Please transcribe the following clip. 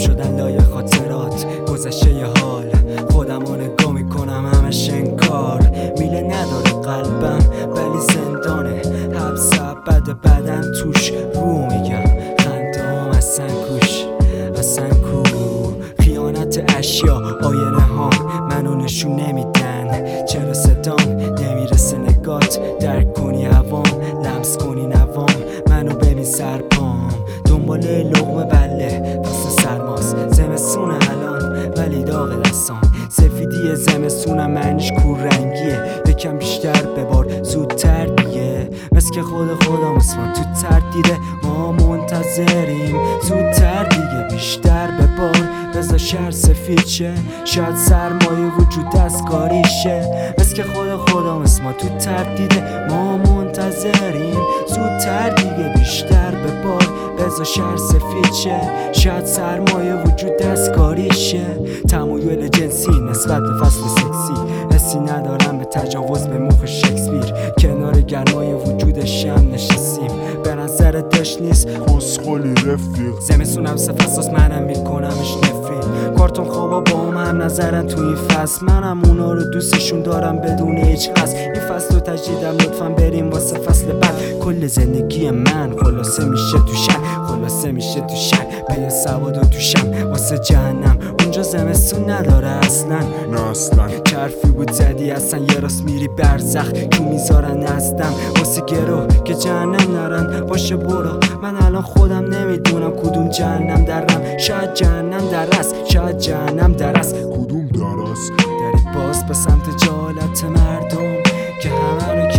شدن لایه خاطرات گذشته ی حال خودمو نگاه میکنم همش انکار میله نداره قلبم ولی زندانه حبس ابد بدن توش رو میگم خنده هم اصلا کوش اصلا کو خیانت اشیا آینه ها منو نشون نمیدن چرا صدام نمیرسه نگات درک کنی هوام لمس کنی نوام منو ببین سرپام دنبال لقمه بله فصل سرماست زمستونه الان ولی داغ دستام سفیدی زمستونم معنیش کور رنگیه یکم بیشتر ببار زودتر دیگه مثل که خودم اسمان تو تردیده ما منتظریم زودتر دیگه بیشتر ببار بذار شهر سفید شه شاید سرمایه وجود دستکاریشه مثل که خودم اسمان تو تردیده ما منتظریم زودتر دیگه بیشتر ببار بذار شهر سفید شه شاید سرمایه وجود دستکاریشه تمایل جنسی نسبت به فصل سکسی حسی ندارم به تجاوز به مخ شکسپیر کنار گرمای وجودش هم نشستیم به نظر دش نیست خسخولی رفیق زمستونم سه فصل منم میکنمش نفرین کارتون خوابا با هم نظرن تو این فصل منم اونا رو دوستشون دارم بدون هیچ قصد این فصل رو تجدیدم لطفا بریم واسه فصل بعد کل زندگی من خلاصه میشه تو شهر به یه سواد و توشم واسه جهنم اونجا زمستون نداره اصلا نه اصلا چرفی بود زدی اصلا یه راست میری برزخ کو میذارن نزدم واسه گرو که جهنم نرن باشه برو من الان خودم نمیدونم کدوم جهنم درم شاید جهنم در است کدوم درست داری باز به سمت جالت مردم که همه رو